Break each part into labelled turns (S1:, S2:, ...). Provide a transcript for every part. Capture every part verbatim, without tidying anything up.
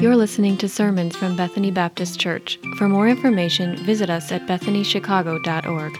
S1: You're listening to sermons from Bethany Baptist Church. For more information, visit us at bethany chicago dot org.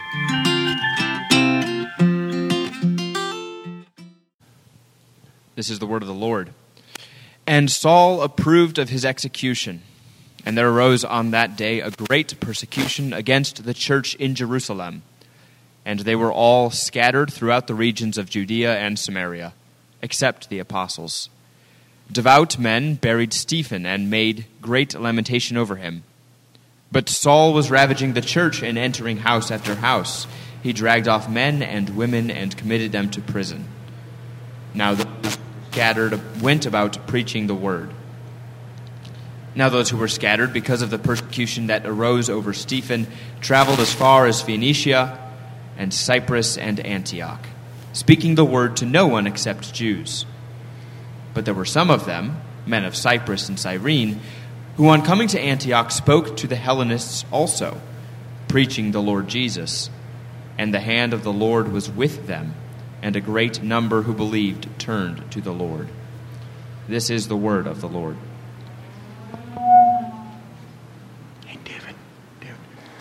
S2: This is the word of the Lord. And Saul approved of his execution, and there arose on that day a great persecution against the church in Jerusalem, and they were all scattered throughout the regions of Judea and Samaria, except the apostles. Devout men buried Stephen and made great lamentation over him. But Saul was ravaging the church and entering house after house. He dragged off men and women and committed them to prison. Now those scattered went about preaching the word. Now those who were scattered because of the persecution that arose over Stephen traveled as far as Phoenicia and Cyprus and Antioch, speaking the word to no one except Jews. But there were some of them, men of Cyprus and Cyrene, who on coming to Antioch spoke to the Hellenists also, preaching the Lord Jesus. And the hand of the Lord was with them, and a great number who believed turned to the Lord. This is the word of the Lord.
S3: Hey, David. David.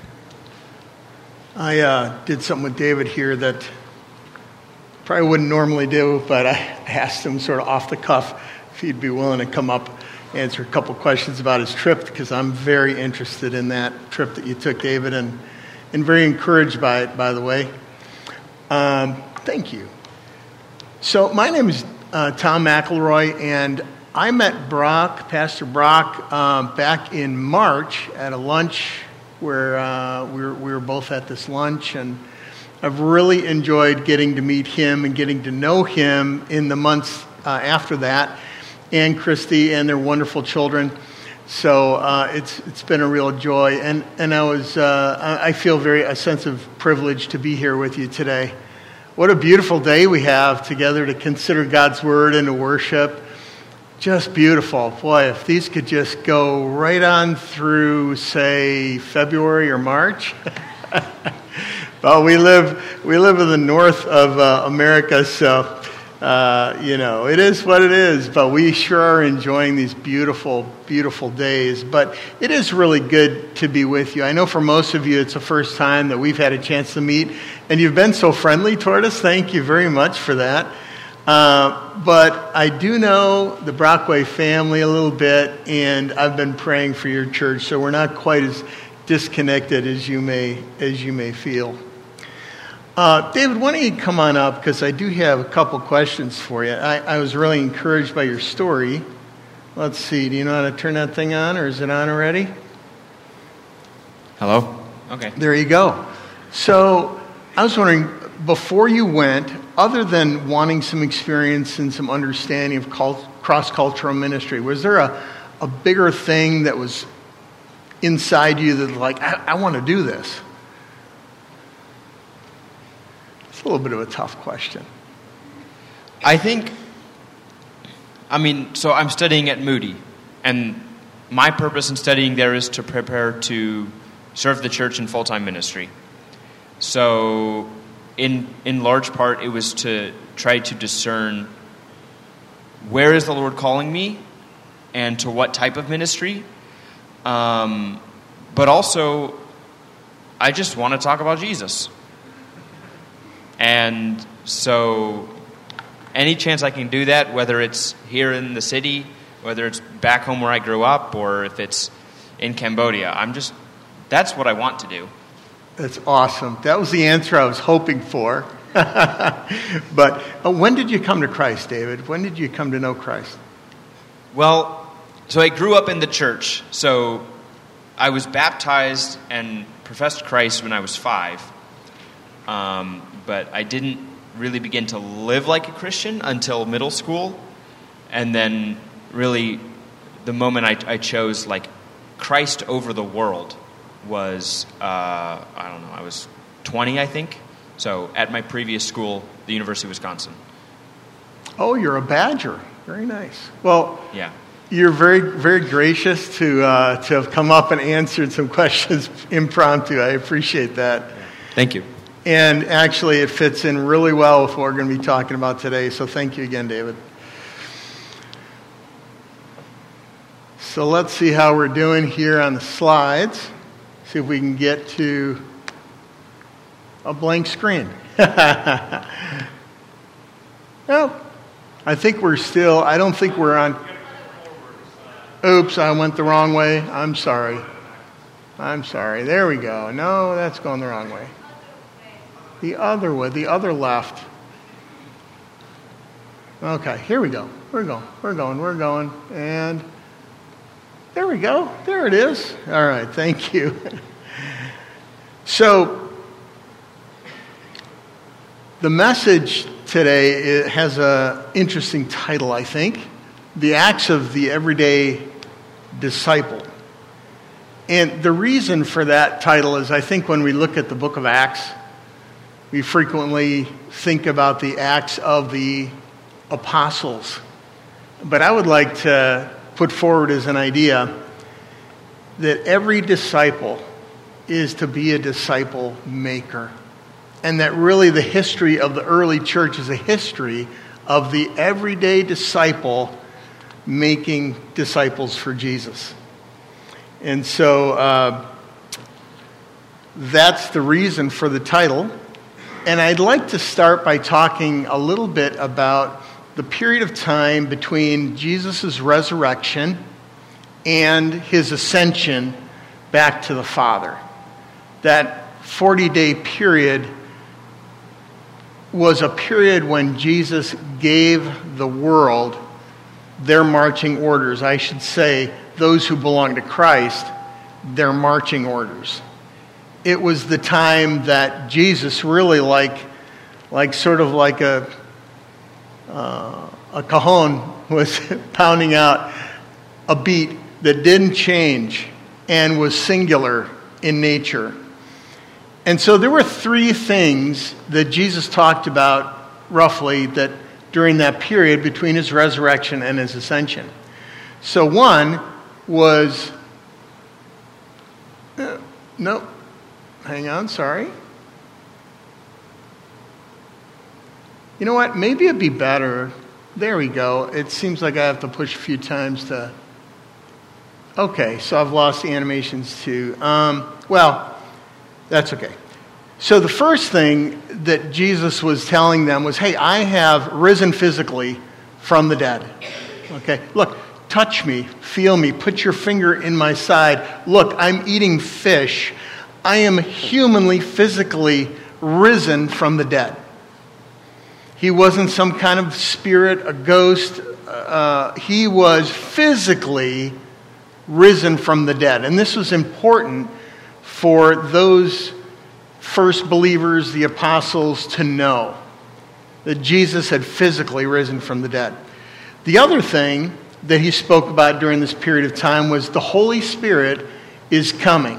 S3: I uh, did something with David here that probably wouldn't normally do, but I asked him sort of off the cuff if he'd be willing to come up, answer a couple questions about his trip, because I'm very interested in that trip that you took, David, and, and very encouraged by it, by the way. Um, thank you. So my name is uh, Tom McElroy, and I met Brock, Pastor Brock, um, back in March at a lunch where uh, we, were, we were both at this lunch, and I've really enjoyed getting to meet him and getting to know him in the months uh, after that, and Christy and their wonderful children. So uh, it's it's been a real joy, and and I was uh, I feel very a sense of privilege to be here with you today. What a beautiful day we have together to consider God's Word and to worship. Just beautiful. Boy, if these could just go right on through, say, February or March. Well, we live we live in the north of uh, America, so uh, you know it is what it is. But we sure are enjoying these beautiful, beautiful days. But it is really good to be with you. I know for most of you, it's the first time that we've had a chance to meet, and you've been so friendly toward us. Thank you very much for that. Uh, but I do know the Brockway family a little bit, and I've been praying for your church, so we're not quite as disconnected as you may as you may feel. Uh, David, why don't you come on up, because I do have a couple questions for you. I, I was really encouraged by your story. Let's see, do you know how to turn that thing on, or is it on already?
S2: Hello? Okay.
S3: There you go. So I was wondering, before you went, other than wanting some experience and some understanding of cult, cross-cultural ministry, was there a, a bigger thing that was inside you that, like, I, I want to do this? It's a little bit of a tough question.
S2: I think, I mean, so I'm studying at Moody, and my purpose in studying there is to prepare to serve the church in full-time ministry. So in in large part, it was to try to discern where is the Lord calling me and to what type of ministry. Um, but also, I just want to talk about Jesus. And so any chance I can do that, whether it's here in the city, whether it's back home where I grew up, or if it's in Cambodia, I'm just, that's what I want to do.
S3: That's awesome. That was the answer I was hoping for. But uh, when did you come to Christ, David? When did you come to know Christ?
S2: Well, so I grew up in the church. So I was baptized and professed Christ when I was five. Um, but I didn't really begin to live like a Christian until middle school. And then really the moment I, I chose like Christ over the world was, uh, I don't know, I was twenty, I think. So at my previous school, the University of Wisconsin.
S3: Oh, you're a Badger. Very nice. Well,
S2: yeah.
S3: You're very, very gracious to uh, to have come up and answered some questions impromptu. I appreciate that.
S2: Thank you.
S3: And actually, it fits in really well with what we're going to be talking about today. So thank you again, David. So let's see how we're doing here on the slides. See if we can get to a blank screen. Well, I think we're still, I don't think we're on. Oops, I went the wrong way. I'm sorry. I'm sorry. There we go. No, that's going the wrong way. The other way, the other left. Okay, here we go. We're going, we're going, we're going. And there we go. There it is. All right, thank you. So, the message today has an interesting title, I think. The Acts of the Everyday Disciple. And the reason for that title is I think when we look at the book of Acts, we frequently think about the acts of the apostles. But I would like to put forward as an idea that every disciple is to be a disciple maker. And that really the history of the early church is a history of the everyday disciple making disciples for Jesus. And so uh, that's the reason for the title. And I'd like to start by talking a little bit about the period of time between Jesus' resurrection and his ascension back to the Father. That forty-day period was a period when Jesus gave the world their marching orders. I should say, those who belong to Christ, their marching orders. It was the time that Jesus really like, like sort of like a, uh, a cajon was pounding out a beat that didn't change and was singular in nature. And so there were three things that Jesus talked about roughly that during that period between his resurrection and his ascension. So one was, uh, no, hang on, sorry. You know what, maybe it'd be better, there we go. It seems like I have to push a few times to, okay, so I've lost the animations too. Um, well, that's okay. So the first thing that Jesus was telling them was, hey, I have risen physically from the dead. Okay, look, touch me, feel me, put your finger in my side. Look, I'm eating fish. I am humanly, physically risen from the dead. He wasn't some kind of spirit, a ghost. Uh, he was physically risen from the dead. And this was important for those first believers, the apostles, to know that Jesus had physically risen from the dead. The other thing that he spoke about during this period of time was the Holy Spirit is coming.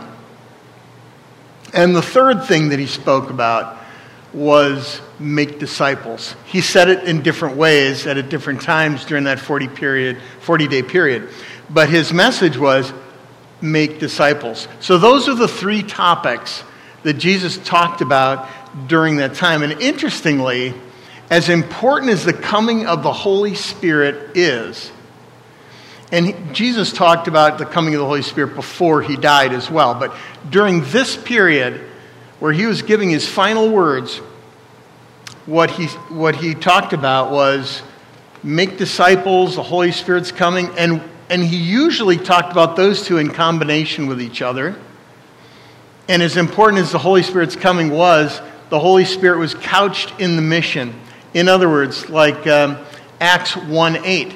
S3: And the third thing that he spoke about was make disciples. He said it in different ways at different times during that forty period, forty-day period. But his message was make disciples. So those are the three topics that Jesus talked about during that time. And interestingly, as important as the coming of the Holy Spirit is, and he, Jesus talked about the coming of the Holy Spirit before he died as well, but during this period where he was giving his final words, what he, what he talked about was make disciples, the Holy Spirit's coming, and, and he usually talked about those two in combination with each other. And as important as the Holy Spirit's coming was, the Holy Spirit was couched in the mission. In other words, like um, Acts one eight,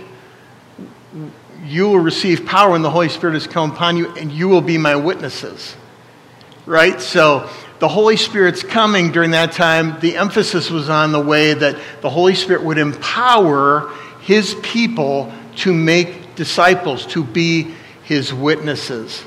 S3: you will receive power when the Holy Spirit has come upon you, and you will be my witnesses. Right? So the Holy Spirit's coming during that time. The emphasis was on the way that the Holy Spirit would empower his people to make disciples, to be his witnesses.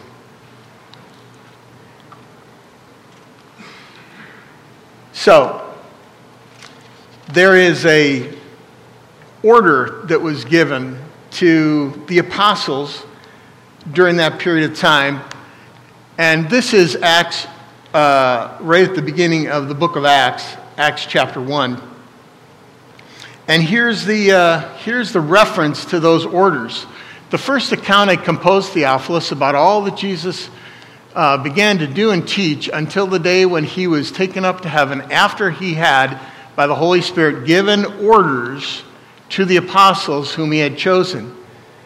S3: So, there is a order that was given to the apostles during that period of time. And this is Acts, uh, right at the beginning of the book of Acts, Acts chapter one. And here's the, uh, here's the reference to those orders. the first account I composed, Theophilus, about all that Jesus uh, began to do and teach until the day when he was taken up to heaven, after he had, by the Holy Spirit, given orders to the apostles whom he had chosen.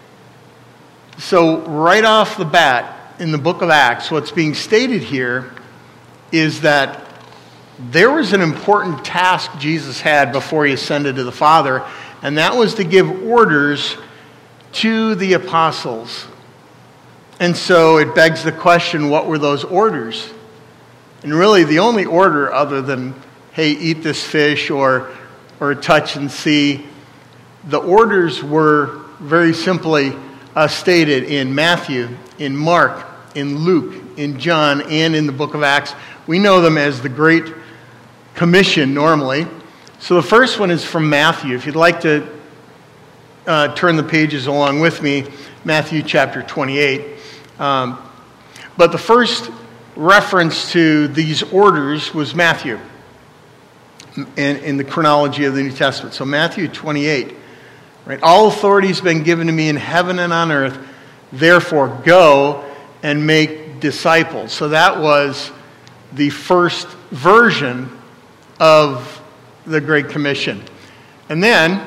S3: So right off the bat, in the book of Acts, what's being stated here is that there was an important task Jesus had before he ascended to the Father, and that was to give orders to the apostles. And so it begs the question, what were those orders? And really the only order other than, hey, eat this fish or, or touch and see, the orders were very simply uh, stated in Matthew, in Mark, in Luke, in John, and in the book of Acts. We know them as the Great Commission normally. So the first one is from Matthew. If you'd like to uh, turn the pages along with me, Matthew chapter twenty-eight. Um, but the first reference to these orders was Matthew in, in the chronology of the New Testament. So Matthew twenty-eight. Right? All authority has been given to me in heaven and on earth. Therefore, go and make disciples. So that was the first version of the Great Commission. And then,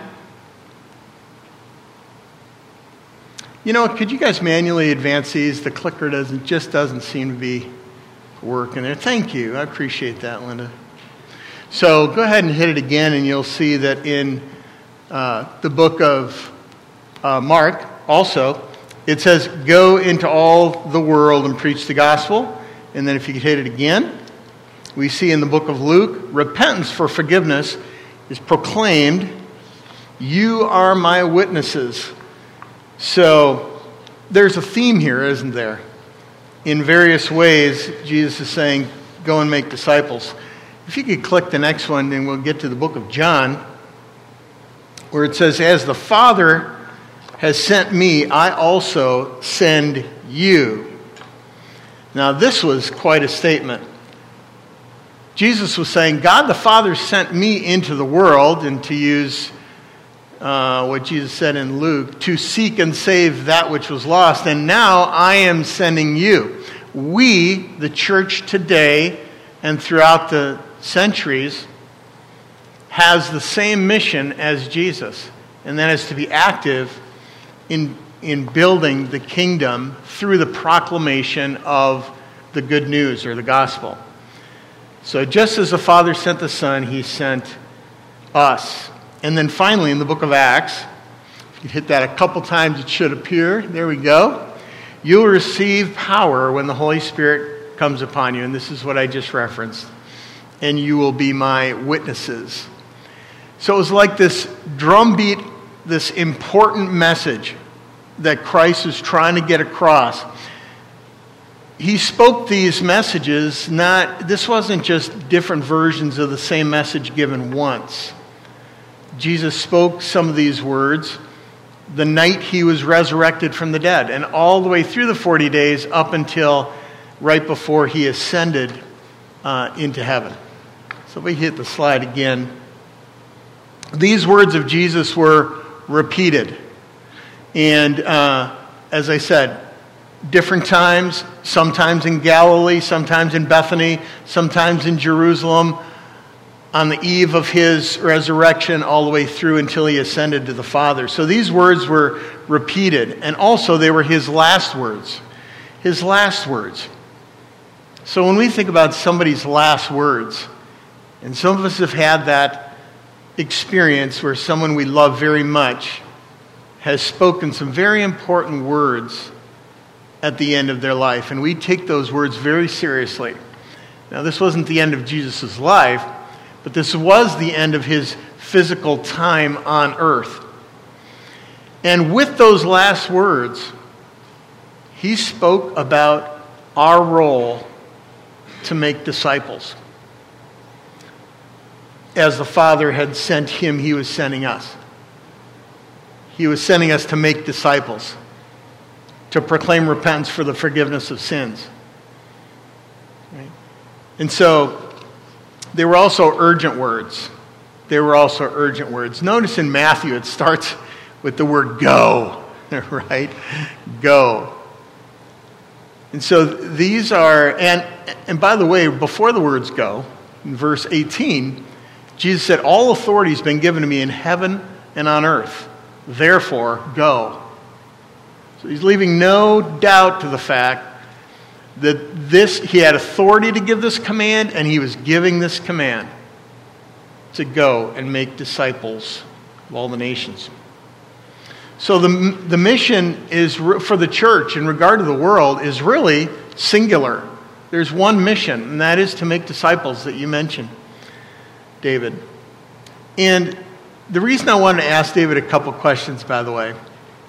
S3: you know, could you guys manually advance these? The clicker doesn't just doesn't seem to be working there. Thank you. I appreciate that, Linda. So go ahead and hit it again, and you'll see that in uh, the book of uh, Mark, also, it says, go into all the world and preach the gospel. And then if you could hit it again, we see in the book of Luke, repentance for forgiveness is proclaimed. You are my witnesses. So there's a theme here, isn't there? In various ways, Jesus is saying, go and make disciples. If you could click the next one, then we'll get to the book of John, where it says, as the Father has sent me, I also send you. Now, this was quite a statement. Jesus was saying, God the Father sent me into the world, and to use uh, what Jesus said in Luke, to seek and save that which was lost, and now I am sending you. We, the church today and throughout the centuries, has the same mission as Jesus, and that is to be active in, in building the kingdom through the proclamation of the good news or the gospel. So just as the Father sent the Son, he sent us. And then finally, in the book of Acts, if you hit that a couple times, it should appear. There we go. You'll receive power when the Holy Spirit comes upon you. And this is what I just referenced. And you will be my witnesses. So it was like this drumbeat, this important message that Christ was trying to get across. He spoke these messages, not, this wasn't just different versions of the same message given once. Jesus spoke some of these words the night he was resurrected from the dead, and all the way through the forty days up until right before he ascended uh, into heaven. So if we hit the slide again. These words of Jesus were repeated. And uh, as I said, different times, sometimes in Galilee, sometimes in Bethany, sometimes in Jerusalem, on the eve of his resurrection, all the way through until he ascended to the Father. So these words were repeated, and also they were his last words. His last words. So when we think about somebody's last words, and some of us have had that experience where someone we love very much has spoken some very important words at the end of their life, and we take those words very seriously. Now, this wasn't the end of Jesus' life, but this was the end of his physical time on earth. And with those last words, he spoke about our role to make disciples. As the Father had sent him, he was sending us. He was sending us to make disciples, to proclaim repentance for the forgiveness of sins. Right? And so, they were also urgent words. They were also urgent words. Notice in Matthew, it starts with the word go. right? Go. And so these are, and and by the way, before the words go, in verse eighteen, Jesus said, all authority has been given to me in heaven and on earth. Therefore, go. So he's leaving no doubt to the fact that this, he had authority to give this command, and he was giving this command to go and make disciples of all the nations. So the, the mission is for the church in regard to the world is really singular. There's one mission, and that is to make disciples that you mentioned, David. And the reason I wanted to ask David a couple questions, by the way,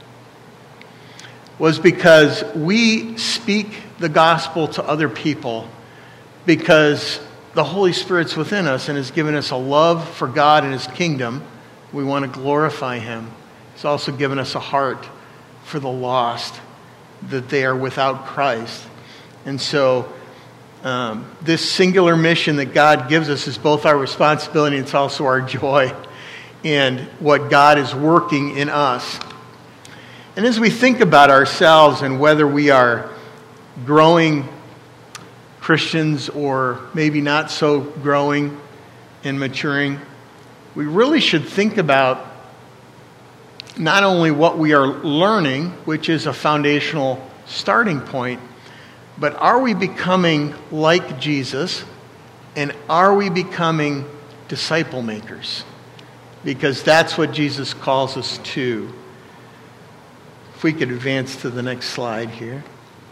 S3: was because we speak the gospel to other people because the Holy Spirit's within us and has given us a love for God and His kingdom. We want to glorify Him. He's also given us a heart for the lost, that they are without Christ. And so um, this singular mission that God gives us is both our responsibility and it's also our joy in what God is working in us. And as we think about ourselves and whether we are growing Christians or maybe not so growing and maturing, we really should think about not only what we are learning, which is a foundational starting point, but are we becoming like Jesus, and are we becoming disciple makers? Because that's what Jesus calls us to. If we could advance to the next slide here.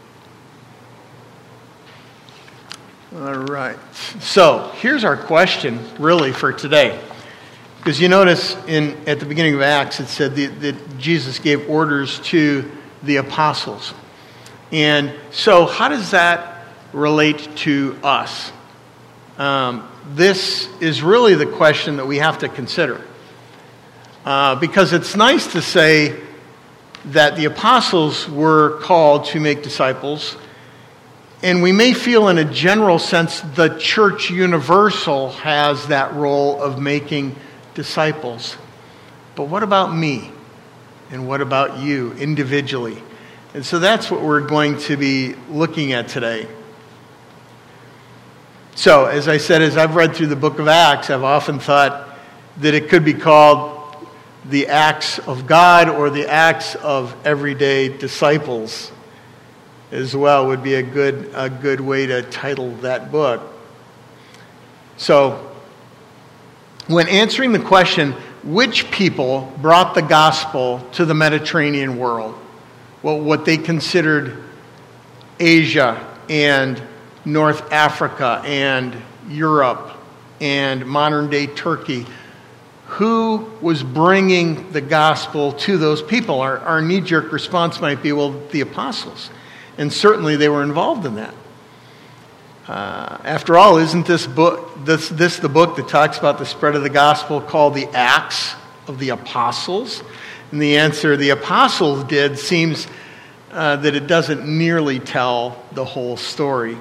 S3: All right. So here's our question, really, for today. Because you notice in at the beginning of Acts, it said that, that Jesus gave orders to the apostles. And so how does that relate to us? Um, this is really the question that we have to consider. Uh, because it's nice to say that the apostles were called to make disciples. And we may feel in a general sense the church universal has that role of making disciples. But what about me? And what about you individually? And so that's what we're going to be looking at today. So, as I said, as I've read through the book of Acts, I've often thought that it could be called the Acts of God or the Acts of everyday disciples as well would be a good a good way to title that book. So, when answering the question, which people brought the gospel to the Mediterranean world? Well, what they considered Asia and North Africa and Europe and modern-day Turkey. Who was bringing the gospel to those people? Our, our knee-jerk response might be, well, the apostles. And certainly they were involved in that. Uh, after all, isn't this book this this the book that talks about the spread of the gospel called the Acts of the Apostles? And the answer the apostles did seems uh, that it doesn't nearly tell the whole story.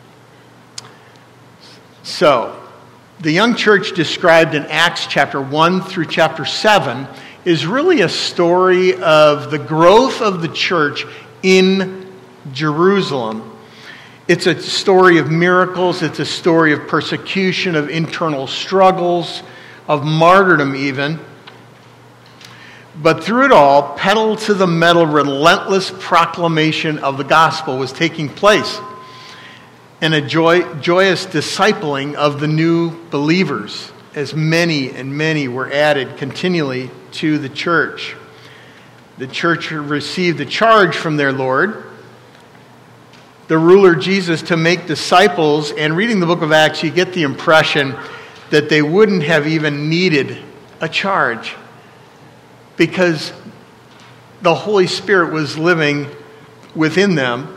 S3: So, the young church described in Acts chapter one through chapter seven is really a story of the growth of the church in Jerusalem. It's a story of miracles. It's a story of persecution, of internal struggles, of martyrdom even. But through it all, pedal to the metal, relentless proclamation of the gospel was taking place. And a joy, joyous discipling of the new believers, as many and many were added continually to the church. The church received the charge from their Lord, the ruler Jesus, to make disciples. And reading the book of Acts, you get the impression that they wouldn't have even needed a charge because the Holy Spirit was living within them.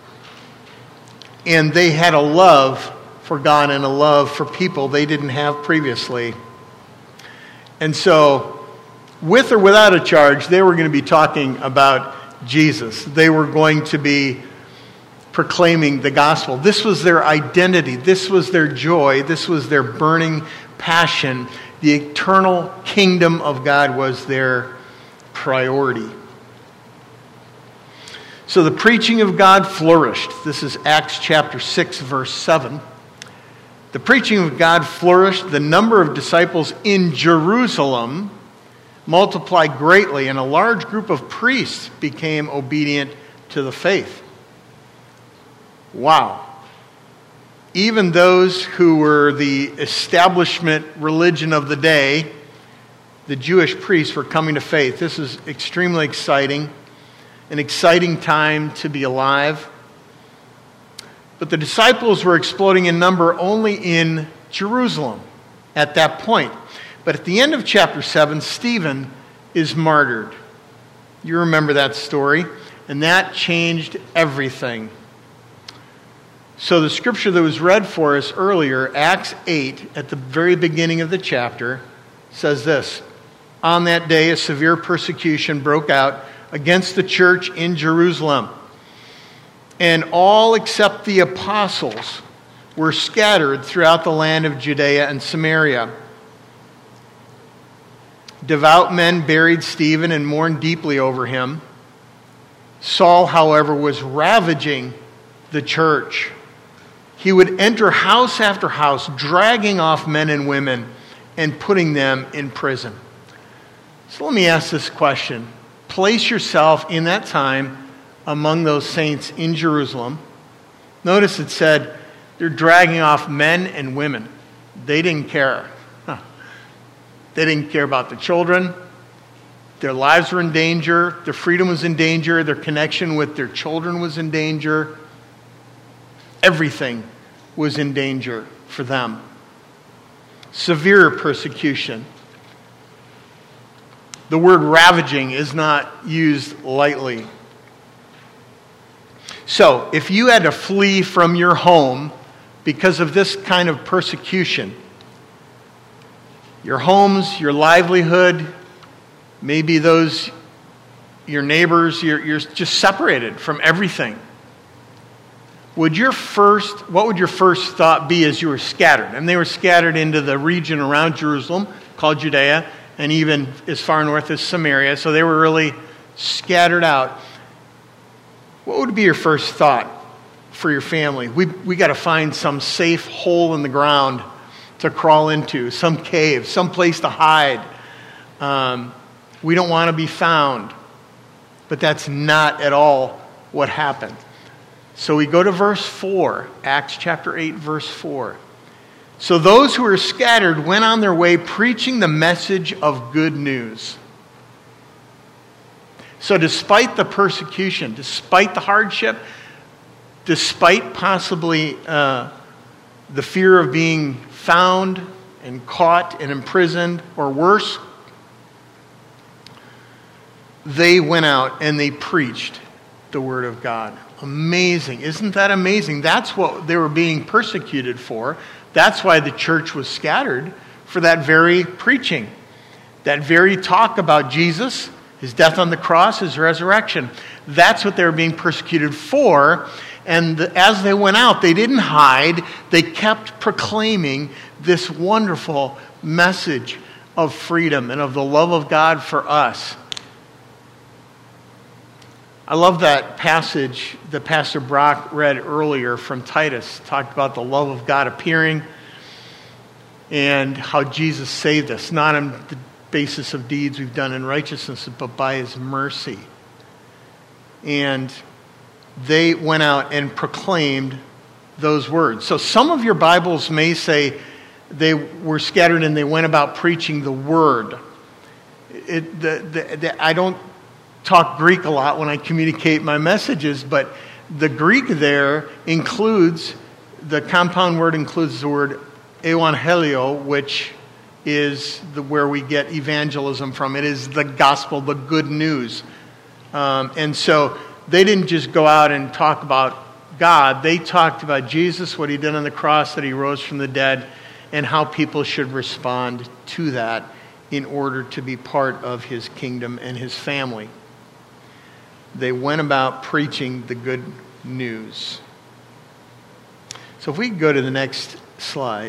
S3: And they had a love for God and a love for people they didn't have previously. And so, with or without a charge, they were going to be talking about Jesus. They were going to be proclaiming the gospel. This was their identity. This was their joy. This was their burning passion. The eternal kingdom of God was their priority. So the preaching of God flourished. This is Acts chapter six, verse seven. The preaching of God flourished. The number of disciples in Jerusalem multiplied greatly, and a large group of priests became obedient to the faith. Wow. Even those who were the establishment religion of the day, the Jewish priests, were coming to faith. This is extremely exciting, an exciting time to be alive. But the disciples were exploding in number only in Jerusalem at that point. But at the end of chapter seven, Stephen is martyred. You remember that story, and that changed everything. So the scripture that was read for us earlier, Acts eight, at the very beginning of the chapter, says this: On that day, a severe persecution broke out against the church in Jerusalem, and all except the apostles were scattered throughout the land of Judea and Samaria. Devout men buried Stephen and mourned deeply over him. Saul, however, was ravaging the church. He would enter house after house, dragging off men and women and putting them in prison. So let me ask this question. Place yourself in that time among those saints in Jerusalem. Notice it said they're dragging off men and women. They didn't care. Huh. They didn't care about the children. Their lives were in danger. Their freedom was in danger. Their connection with their children was in danger. Everything was in danger for them. Severe persecution. The word ravaging is not used lightly. So, if you had to flee from your home because of this kind of persecution, your homes, your livelihood, maybe those, your neighbors, you're, you're just separated from everything. Would your first, what would your first thought be as you were scattered? And they were scattered into the region around Jerusalem called Judea, and even as far north as Samaria. So they were really scattered out. What would be your first thought for your family? We we got to find some safe hole in the ground to crawl into, some cave, some place to hide. Um, we don't want to be found. But that's not at all what happened. So we go to verse four, Acts chapter eight, verse four. So those who were scattered went on their way preaching the message of good news. So despite the persecution, despite the hardship, despite possibly uh, the fear of being found and caught and imprisoned or worse, they went out and they preached the word of God. Amazing. Isn't that amazing? That's what they were being persecuted for. That's why the church was scattered, for that very preaching. That very talk about Jesus, his death on the cross, his resurrection. That's what they were being persecuted for. And as they went out, they didn't hide. They kept proclaiming this wonderful message of freedom and of the love of God for us. I love that passage that Pastor Brock read earlier from Titus. Talked about the love of God appearing and how Jesus saved us, not on the basis of deeds we've done in righteousness, but by his mercy. And they went out and proclaimed those words. So some of your Bibles may say they were scattered and they went about preaching the word. It, the, the, the, I don't talk Greek a lot when I communicate my messages, but the Greek there includes, the compound word includes the word euangelio, which is the, where we get evangelism from. It is the gospel, the good news. Um, and so they didn't just go out and talk about God. They talked about Jesus, what he did on the cross, that he rose from the dead, and how people should respond to that in order to be part of his kingdom and his family. They went about preaching the good news. So if we go to the next slide.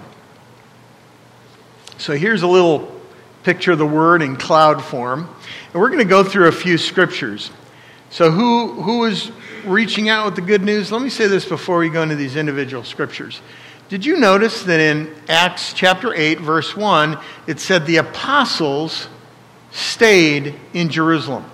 S3: So here's a little picture of the word in cloud form. And we're going to go through a few scriptures. So who who is reaching out with the good news? Let me say this before we go into these individual scriptures. Did you notice that in Acts chapter eight, verse one, it said the apostles stayed in Jerusalem?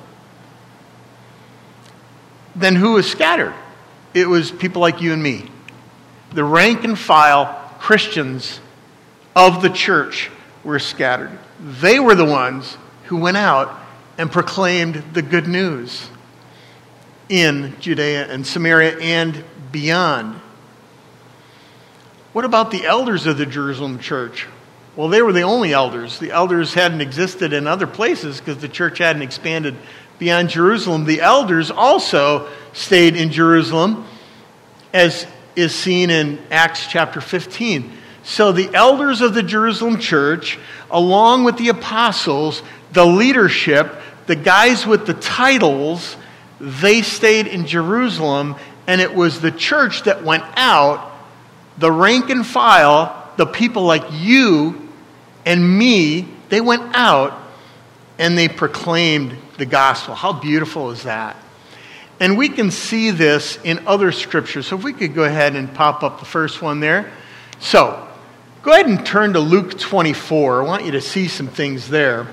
S3: Then who was scattered? It was people like you and me. The rank and file Christians of the church were scattered. They were the ones who went out and proclaimed the good news in Judea and Samaria and beyond. What about the elders of the Jerusalem church? Well, they were the only elders. The elders hadn't existed in other places because the church hadn't expanded beyond Jerusalem. The elders also stayed in Jerusalem, as is seen in Acts chapter fifteen. So the elders of the Jerusalem church, along with the apostles, the leadership, the guys with the titles, they stayed in Jerusalem, and it was the church that went out, the rank and file, the people like you and me, they went out and they proclaimed the gospel. How beautiful is that? And we can see this in other scriptures. So if we could go ahead and pop up the first one there. So, go ahead and turn to Luke twenty-four. I want you to see some things there.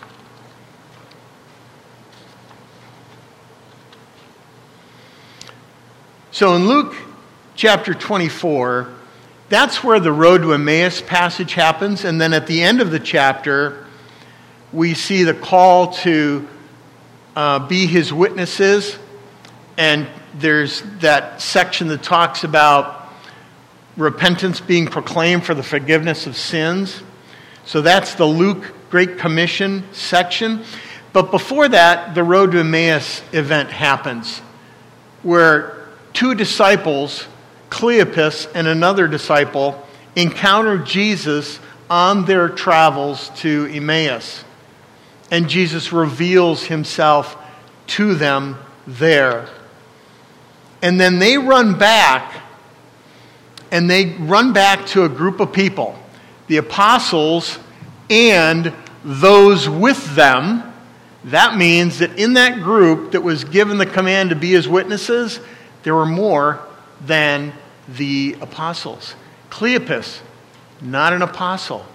S3: So in Luke chapter twenty-four, that's where the road to Emmaus passage happens. And then at the end of the chapter, we see the call to uh, be his witnesses. And there's that section that talks about repentance being proclaimed for the forgiveness of sins. So that's the Luke Great Commission section. But before that, the Road to Emmaus event happens, where two disciples, Cleopas and another disciple, encounter Jesus on their travels to Emmaus. And Jesus reveals himself to them there. And then they run back, and they run back to a group of people, the apostles and those with them. That means that in that group that was given the command to be his witnesses, there were more than the apostles. Cleopas, not an apostle.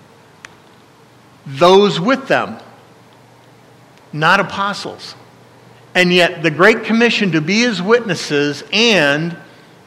S3: Those with them, not apostles. And yet the Great Commission to be his witnesses, and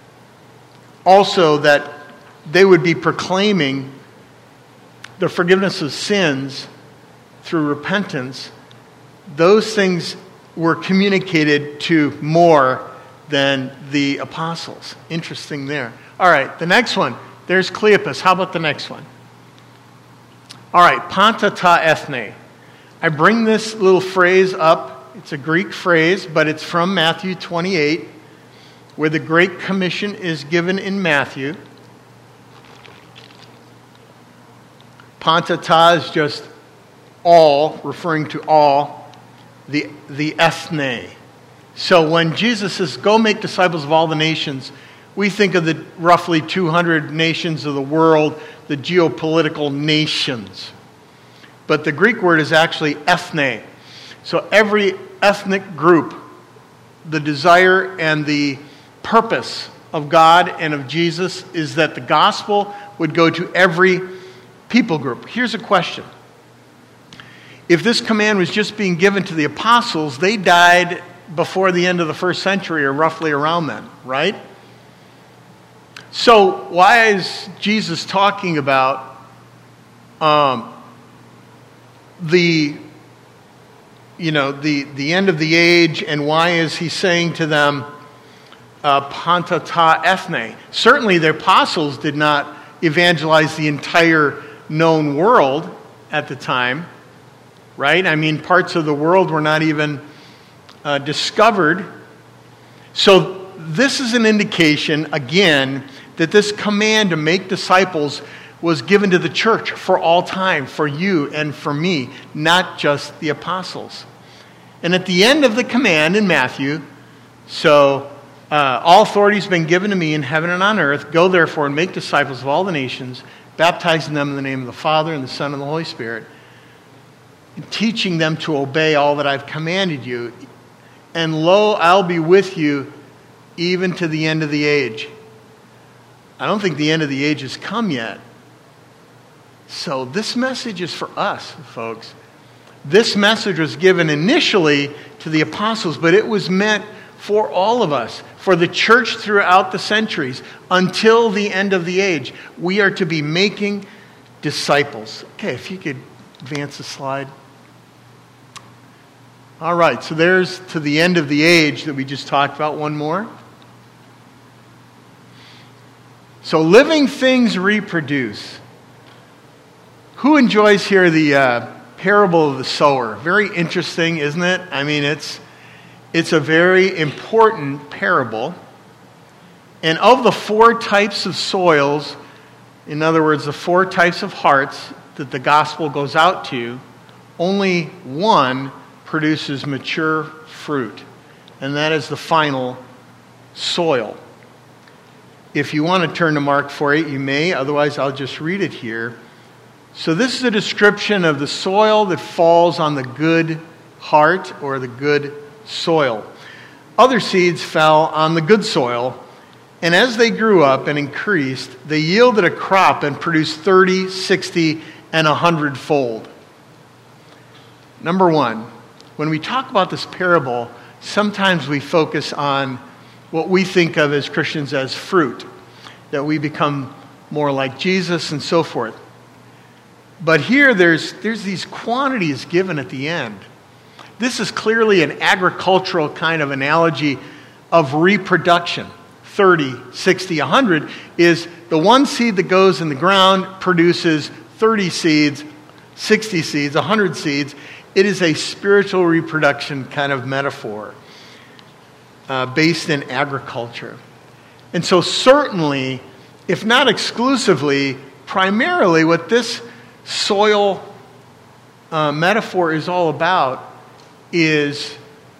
S3: also that they would be proclaiming the forgiveness of sins through repentance, those things were communicated to more than the apostles. Interesting there. All right, the next one. There's Cleopas. How about the next one? All right, panta ta ethne. I bring this little phrase up. It's a Greek phrase, but it's from Matthew twenty-eight, where the Great Commission is given in Matthew. Panta ta is just all, referring to all, the, the ethne. So when Jesus says, go make disciples of all the nations, we think of the roughly two hundred nations of the world, the geopolitical nations. But the Greek word is actually ethne. So every ethnic group, the desire and the purpose of God and of Jesus is that the gospel would go to every people group. Here's a question. If this command was just being given to the apostles, they died before the end of the first century, or roughly around then, right? So why is Jesus talking about um, the, you know, the, the end of the age, and why is he saying to them, uh, panta ta ethne? Certainly the apostles did not evangelize the entire known world at the time, right? I mean, parts of the world were not even uh, discovered. So this is an indication, again, that this command to make disciples was given to the church for all time, for you and for me, not just the apostles. And at the end of the command in Matthew, so uh, all authority has been given to me in heaven and on earth. Go therefore and make disciples of all the nations, baptizing them in the name of the Father and the Son and the Holy Spirit, and teaching them to obey all that I've commanded you. and lo, I'll be with you even to the end of the age. I don't think the end of the age has come yet. So this message is for us, folks. This message was given initially to the apostles, but it was meant for all of us, for the church throughout the centuries, until the end of the age. We are to be making disciples. Okay, if you could advance the slide. All right, so there's to the end of the age that we just talked about. One more. So living things reproduce. Who enjoys here the uh, parable of the sower? Very interesting, isn't it? I mean, it's it's a very important parable. And of the four types of soils, in other words, the four types of hearts that the gospel goes out to, only one produces mature fruit, and that is the final soil. If you want to turn to Mark four eight, you may. Otherwise, I'll just read it here. So this is a description of the soil that falls on the good heart or the good soil. Other seeds fell on the good soil, and as they grew up and increased, they yielded a crop and produced thirty, sixty, and a hundredfold. Number one, when we talk about this parable, sometimes we focus on what we think of as Christians as fruit, that we become more like Jesus and so forth. But here there's there's these quantities given at the end. This is clearly an agricultural kind of analogy of reproduction. thirty, sixty, one hundred is the one seed that goes in the ground produces thirty seeds, sixty seeds, one hundred seeds. It is a spiritual reproduction kind of metaphor uh, based in agriculture. And so certainly, if not exclusively, primarily what this soil uh, metaphor is all about is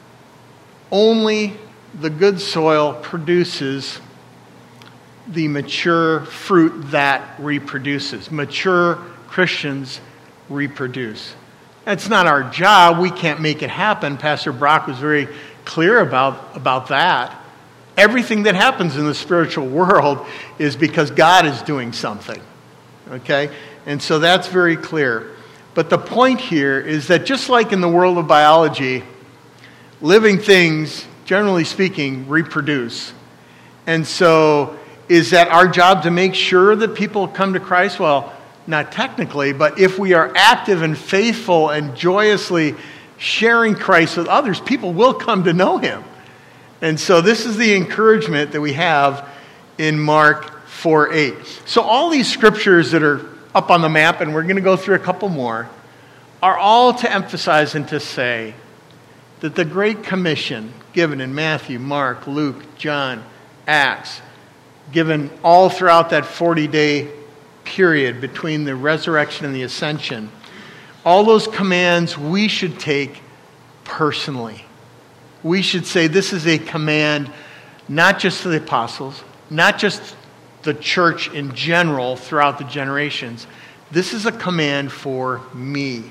S3: only the good soil produces the mature fruit that reproduces. Mature Christians reproduce. That's not our job. We can't make it happen. Pastor Brock was very clear about, about that. Everything that happens in the spiritual world is because God is doing something. Okay? And so that's very clear. But the point here is that just like in the world of biology, living things, generally speaking, reproduce. And so is that our job to make sure that people come to Christ? Well, not technically, but if we are active and faithful and joyously sharing Christ with others, people will come to know Him. And so this is the encouragement that we have in Mark four eight. So all these scriptures that are up on the map, and we're going to go through a couple more, are all to emphasize and to say that the Great Commission given in Matthew, Mark, Luke, John, Acts, given all throughout that forty-day period between the resurrection and the ascension, all those commands we should take personally. We should say this is a command not just to the apostles, not just the church in general throughout the generations. This is a command for me.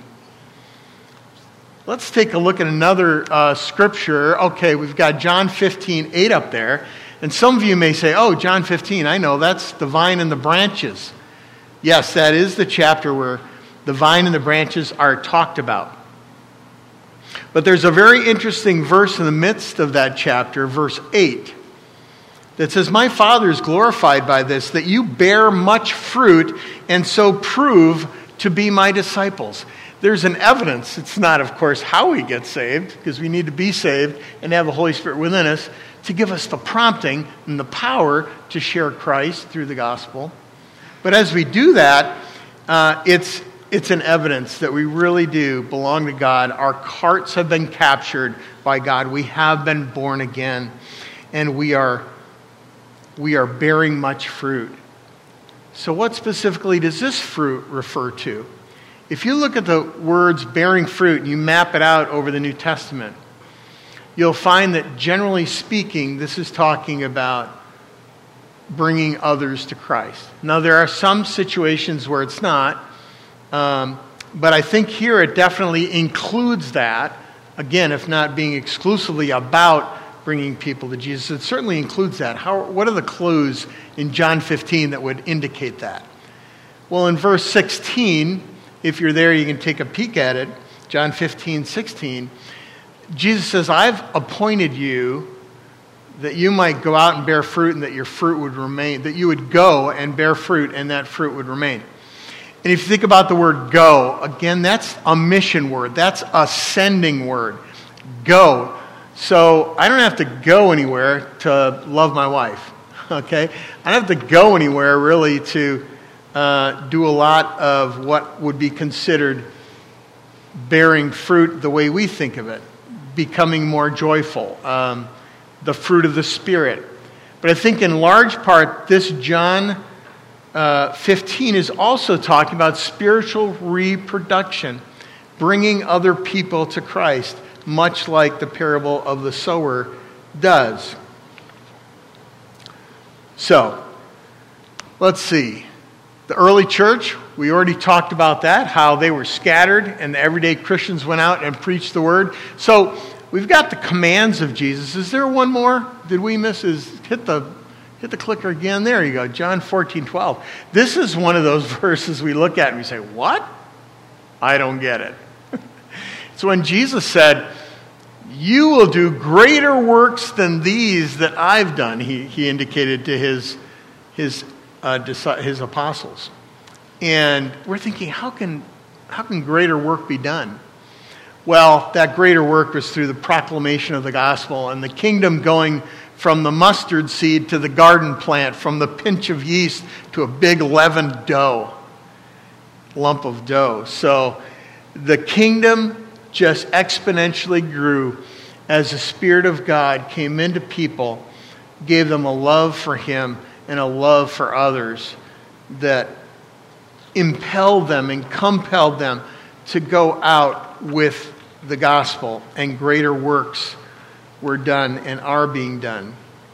S3: Let's take a look at another uh, scripture. Okay, we've got John fifteen eight up there. And some of you may say, oh, John fifteen, I know, that's the vine and the branches. Yes, that is the chapter where the vine and the branches are talked about. But there's a very interesting verse in the midst of that chapter, verse eight, that says, my Father is glorified by this, that you bear much fruit and so prove to be my disciples. There's an evidence. It's not, of course, how we get saved, because we need to be saved and have the Holy Spirit within us to give us the prompting and the power to share Christ through the gospel. But as we do that, uh, it's it's an evidence that we really do belong to God. Our hearts have been captured by God. We have been born again, and we are we are bearing much fruit. So what specifically does this fruit refer to? If you look at the words bearing fruit and you map it out over the New Testament, you'll find that generally speaking, this is talking about bringing others to Christ. Now, there are some situations where it's not, um, but I think here it definitely includes that. Again, if not being exclusively about bringing people to Jesus, it certainly includes that. How, what are the clues in John fifteen that would indicate that? Well, in verse sixteen, if you're there, you can take a peek at it. John fifteen, sixteen. Jesus says, I've appointed you that you might go out and bear fruit and that your fruit would remain, that you would go and bear fruit and that fruit would remain. And if you think about the word go, again, that's a mission word. That's a sending word. Go. So I don't have to go anywhere to love my wife, okay? I don't have to go anywhere really to uh, do a lot of what would be considered bearing fruit the way we think of it, becoming more joyful, um, the fruit of the Spirit. But I think in large part, this John uh, fifteen is also talking about spiritual reproduction, bringing other people to Christ, much like the parable of the sower does. So, let's see. The early church, we already talked about that, how they were scattered and the everyday Christians went out and preached the word. So, we've got the commands of Jesus. Is there one more? Did we miss? Is hit the hit the clicker again? There you go. John fourteen, twelve. This is one of those verses we look at and we say, what? I don't get it. It's when Jesus said, you will do greater works than these that I've done, he, he indicated to his, his, uh, his apostles. And we're thinking, how can, how can greater work be done? Well, that greater work was through the proclamation of the gospel and the kingdom going from the mustard seed to the garden plant, from the pinch of yeast to a big leavened dough, lump of dough. So the kingdom just exponentially grew as the Spirit of God came into people, gave them a love for Him and a love for others that impelled them and compelled them to go out with the gospel, and greater works were done and are being done.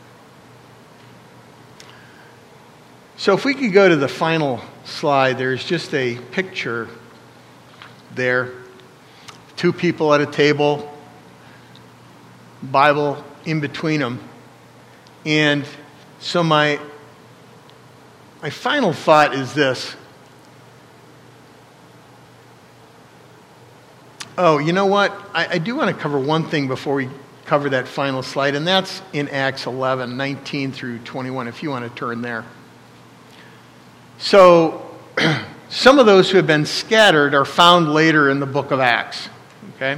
S3: So if we could go to the final slide, there's just a picture there. Two people at a table, Bible in between them. And so my, my final thought is this. Oh, you know what? I, I do want to cover one thing before we cover that final slide, and that's in Acts eleven, nineteen through twenty-one, if you want to turn there. So, some of those who have been scattered are found later in the book of Acts. Okay?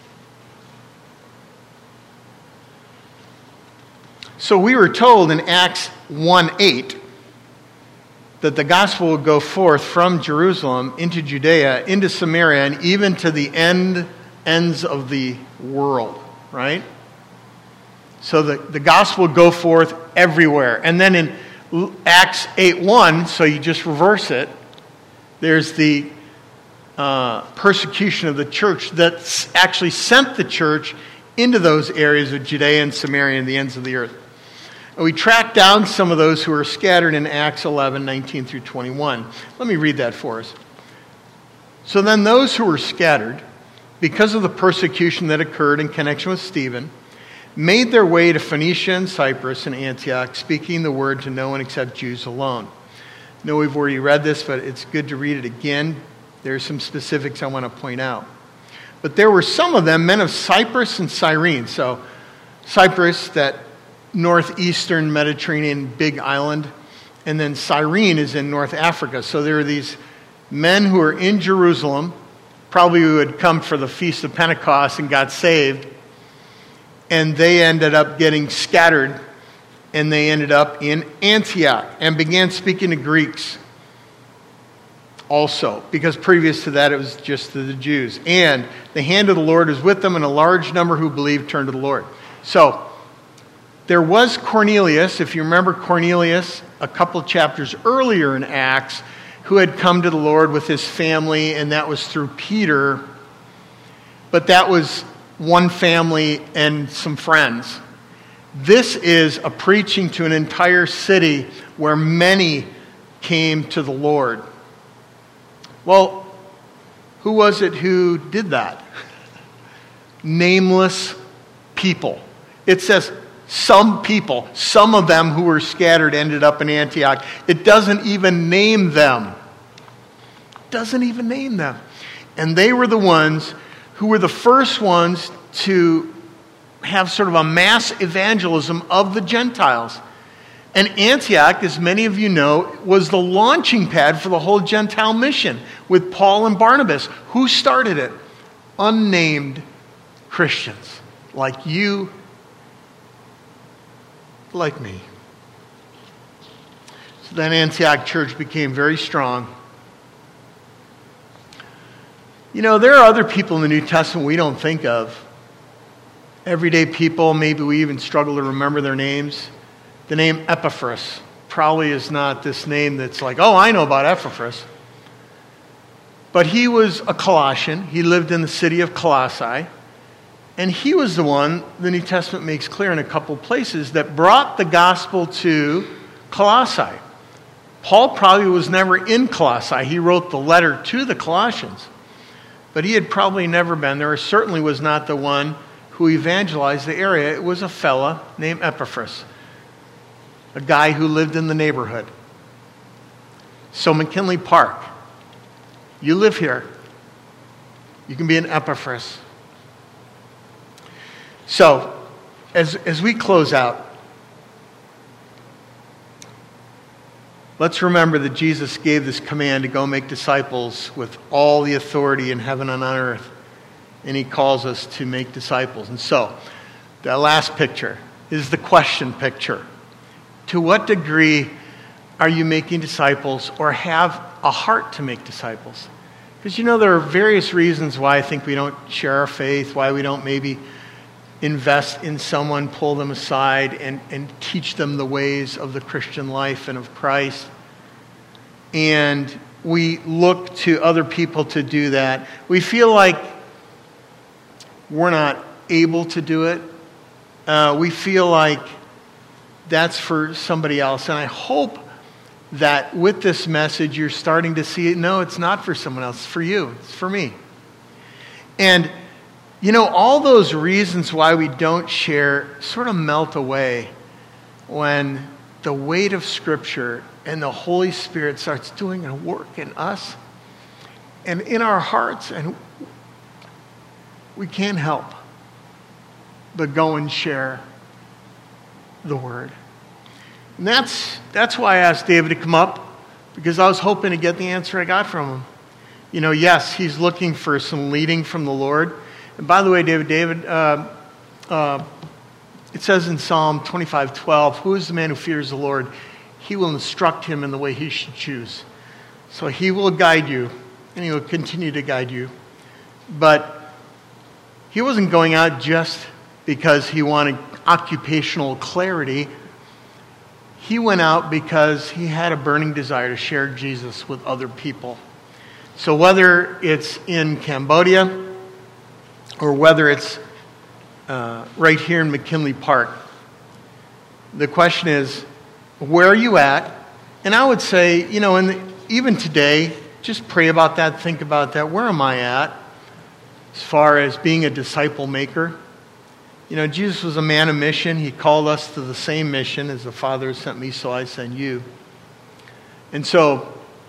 S3: So we were told in Acts one eight that the gospel would go forth from Jerusalem into Judea, into Samaria, and even to the end ends of the world, right? So the, the gospel would go forth everywhere. And then in Acts eight one, so you just reverse it, there's the uh, persecution of the church that actually sent the church into those areas of Judea and Samaria and the ends of the earth. And we tracked down some of those who were scattered in Acts eleven, nineteen through twenty-one. Let me read that for us. So then those who were scattered, because of the persecution that occurred in connection with Stephen, made their way to Phoenicia and Cyprus and Antioch, speaking the word to no one except Jews alone. I know we've already read this, but it's good to read it again. There are some specifics I want to point out. But there were some of them, men of Cyprus and Cyrene. So Cyprus, that northeastern Mediterranean big island, and then Cyrene is in North Africa. So there are these men who are in Jerusalem, probably who had come for the Feast of Pentecost and got saved, and they ended up getting scattered, and they ended up in Antioch and began speaking to Greeks also, because previous to that it was just to the Jews. And the hand of the Lord was with them, and a large number who believed turned to the Lord. So there was Cornelius, if you remember Cornelius, a couple chapters earlier in Acts, who had come to the Lord with his family, and that was through Peter. But that was one family and some friends. This is a preaching to an entire city where many came to the Lord. Well, who was it who did that? nameless people. It says some people, some of them who were scattered ended up in Antioch. It doesn't even name them. It doesn't even name them. And they were the ones who were the first ones to have sort of a mass evangelism of the Gentiles. And Antioch, as many of you know, was the launching pad for the whole Gentile mission with Paul and Barnabas. Who started it? Unnamed Christians like you, like me. So then Antioch church became very strong. You know, there are other people in the New Testament we don't think of. Everyday people, maybe we even struggle to remember their names. The name Epaphras probably is not this name that's like, oh, I know about Epaphras. But he was a Colossian. He lived in the city of Colossae. And he was the one, the New Testament makes clear in a couple places, that brought the gospel to Colossae. Paul probably was never in Colossae. He wrote the letter to the Colossians. But he had probably never been there, or certainly was not the one who evangelized the area. It was a fella named Epaphras, a guy who lived in the neighborhood. So McKinley Park, you live here. You can be an Epaphras. So, as, as we close out, let's remember that Jesus gave this command to go make disciples with all the authority in heaven and on earth. And he calls us to make disciples. And so, that last picture is the question picture. To what degree are you making disciples or have a heart to make disciples? Because you know, there are various reasons why I think we don't share our faith, why we don't maybe invest in someone, pull them aside, and, and teach them the ways of the Christian life and of Christ. And we look to other people to do that. We feel like we're not able to do it. Uh, we feel like that's for somebody else. And I hope that with this message, you're starting to see it. No, it's not for someone else. It's for you. It's for me. And you know, all those reasons why we don't share sort of melt away when the weight of Scripture and the Holy Spirit starts doing a work in us and in our hearts, and we can't help but go and share the Word. And that's, that's why I asked David to come up, because I was hoping to get the answer I got from him. You know, yes, he's looking for some leading from the Lord. And by the way, David, David, uh, uh, it says in Psalm twenty-five twelve, who is the man who fears the Lord? He will instruct him in the way he should choose. So he will guide you, and he will continue to guide you. But he wasn't going out just because he wanted occupational clarity. He went out because he had a burning desire to share Jesus with other people. So whether it's in Cambodia, or whether it's uh, right here in McKinley Park, the question is, where are you at? And I would say, you know, in the, even today, just pray about that, think about that. Where am I at as far as being a disciple maker? You know, Jesus was a man of mission. He called us to the same mission as the Father has sent me, so I send you. And so,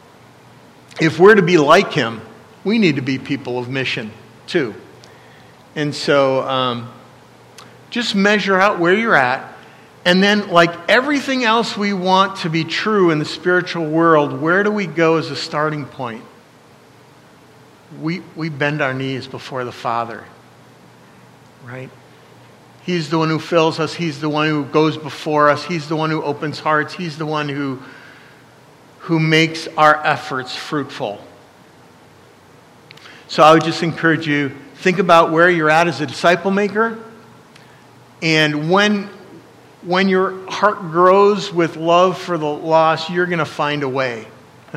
S3: if we're to be like him, we need to be people of mission too. And so, um, just measure out where you're at. And then, like everything else we want to be true in the spiritual world, where do we go as a starting point? We, we bend our knees before the Father, right? He's the one who fills us. He's the one who goes before us. He's the one who opens hearts. He's the one who, who makes our efforts fruitful. So I would just encourage you, think about where you're at as a disciple maker. And when, when your heart grows with love for the lost, you're going to find a way.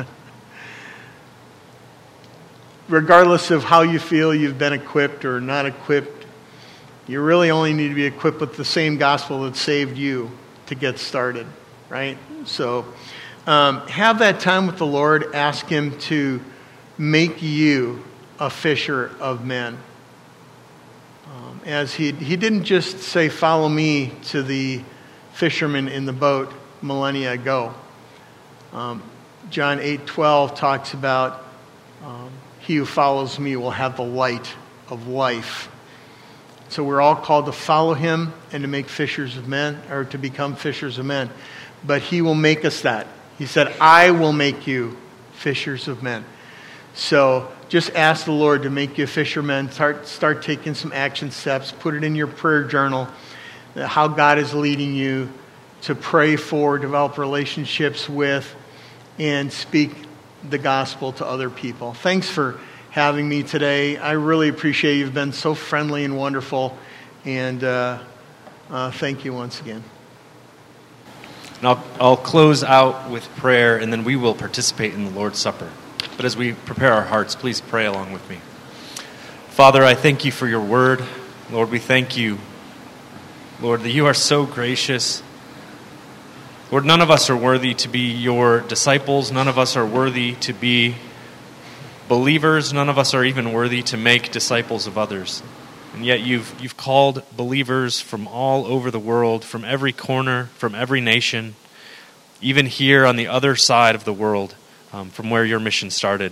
S3: Regardless of how you feel you've been equipped or not equipped, you really only need to be equipped with the same gospel that saved you to get started, right? So um, have that time with the Lord. Ask him to make you a fisher of men. Um, as he, he didn't just say, follow me to the fishermen in the boat millennia ago. Um, John eight twelve talks about um, he who follows me will have the light of life. So we're all called to follow him and to make fishers of men, or to become fishers of men. But he will make us that. He said, I will make you fishers of men. So just ask the Lord to make you a fisherman. Start, start taking some action steps. Put it in your prayer journal, how God is leading you to pray for, develop relationships with, and speak the gospel to other people. Thanks for having me today. I really appreciate you've been so friendly and wonderful. And uh, uh, thank you once again.
S4: And I'll, I'll close out with prayer, and then we will participate in the Lord's Supper. But as we prepare our hearts, please pray along with me. Father, I thank you for your word. Lord, we thank you, Lord, that you are so gracious. Lord, none of us are worthy to be your disciples. None of us are worthy to be believers. None of us are even worthy to make disciples of others. And yet you've you've called believers from all over the world, from every corner, from every nation, even here on the other side of the world, um, from where your mission started.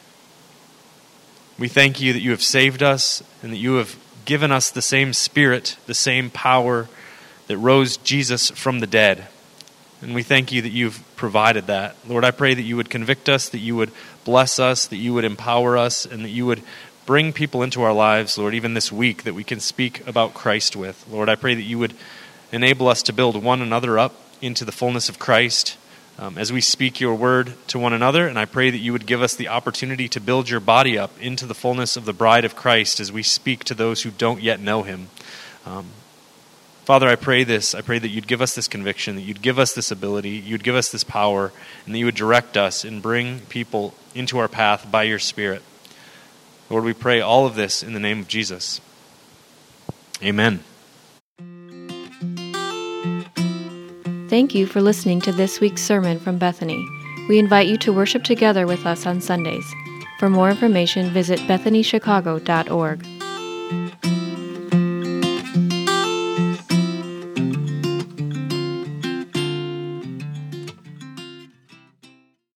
S4: We thank you that you have saved us and that you have given us the same Spirit, the same power that rose Jesus from the dead. And we thank you that you've provided that. Lord, I pray that you would convict us, that you would bless us, that you would empower us, and that you would bring people into our lives, Lord, even this week, that we can speak about Christ with. Lord, I pray that you would enable us to build one another up into the fullness of Christ um, as we speak your word to one another. And I pray that you would give us the opportunity to build your body up into the fullness of the bride of Christ as we speak to those who don't yet know him. Um, Father, I pray this. I pray that you'd give us this conviction, that you'd give us this ability, you'd give us this power, and that you would direct us and bring people into our path by your Spirit. Lord, we pray all of this in the name of Jesus. Amen.
S1: Thank you for listening to this week's sermon from Bethany. We invite you to worship together with us on Sundays. For more information, visit bethany chicago dot org.